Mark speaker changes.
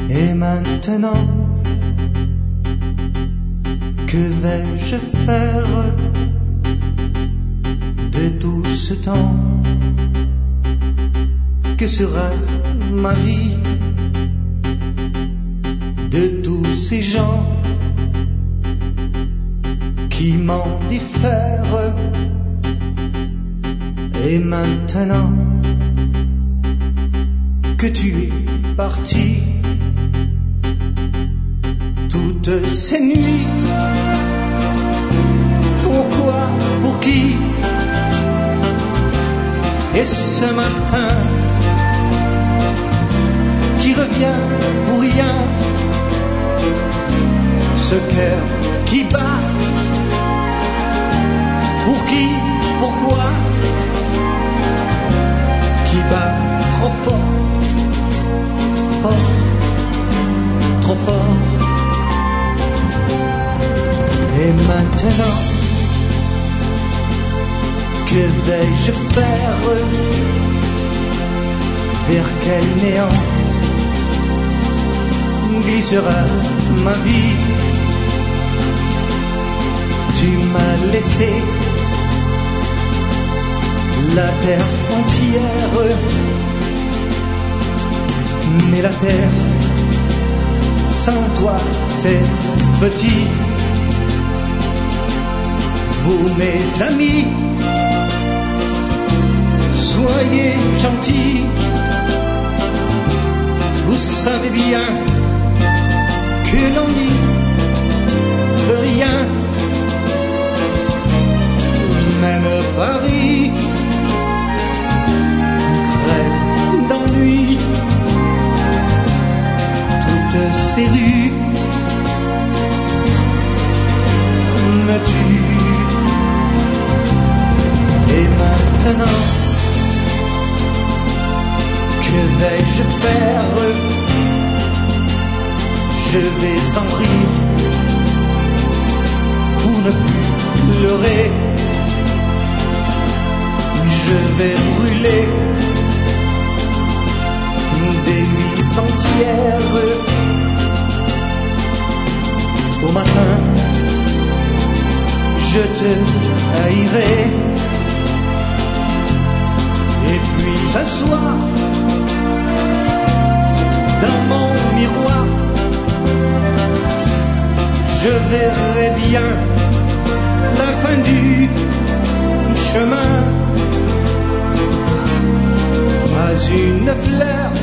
Speaker 1: Et maintenant, que vais-je faire de tout ce temps? Que sera ma vie de tous ces gens qui m'en diffèrent? Et maintenant que tu es parti, toutes ces nuits, pourquoi, pour qui? Et ce matin qui revient pour rien, ce cœur qui bat, pour qui, pourquoi? Qui bat trop fort, fort, trop fort. Et maintenant, que vais-je faire? Vers quel néant glissera ma vie? Tu m'as laissé la terre entière, mais la terre sans toi c'est petit. Vous mes amis, soyez gentils, vous savez bien que l'on n'y peut rien. Même Paris crève d'ennui, toutes ces rues me tuent. Et maintenant, que vais-je faire? Je vais en rire pour ne plus pleurer. Je vais brûler des nuits entières. Au matin, je te haïrai. Et puis un soir, dans mon miroir, je verrai bien la fin du chemin. Pas une fleur